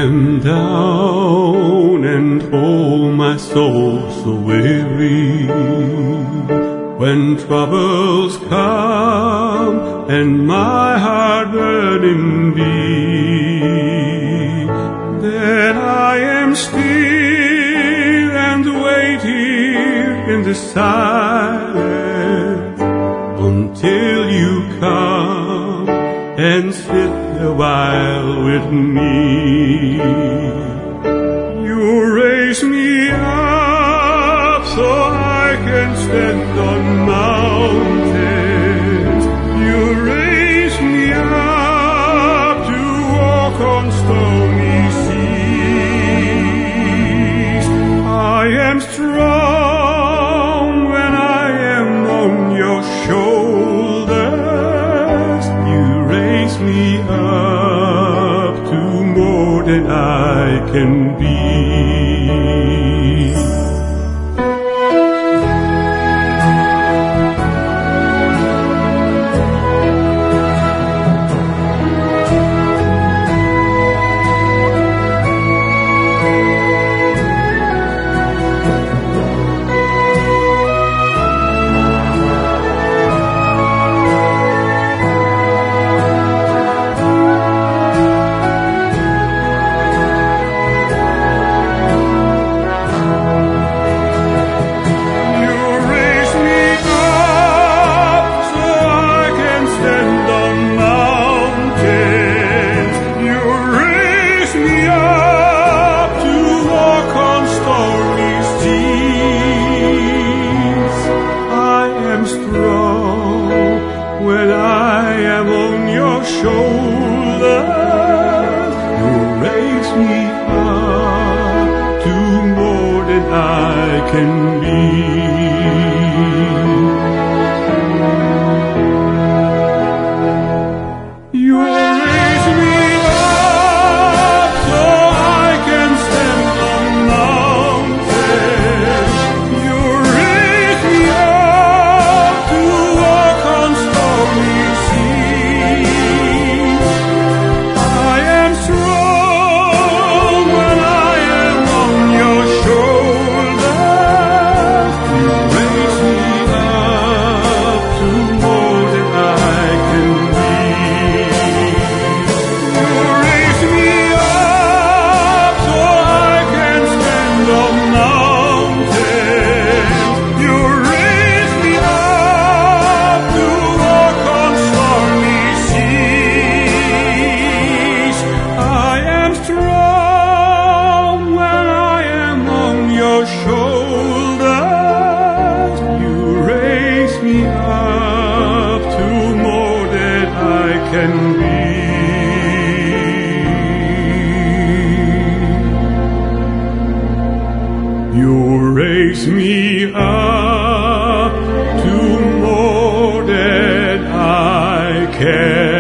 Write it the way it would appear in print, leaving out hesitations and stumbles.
am down and oh my soul so weary. When troubles come and my heart burden be, then I am still and wait here in the silence until you come and sit a while with me. You raise me up so I can stand on mountains. You raise me up to walk on stony seas. I am strong when I am on your shoulders. You raise me up to more than I can be. When I am on your shoulders, you raise me up to more than I can be. You raise me up so I can stand on mountains. You raise me up to walk on stormy seas. I am strong when I am on your shoulders. You raise me up to more than I can be. You raise me up so I can stand on mountains. You raise me up to walk on stormy seas. I am strong when I am on your shoulders. You raise me up to more than I can be. You raise me up to more than I can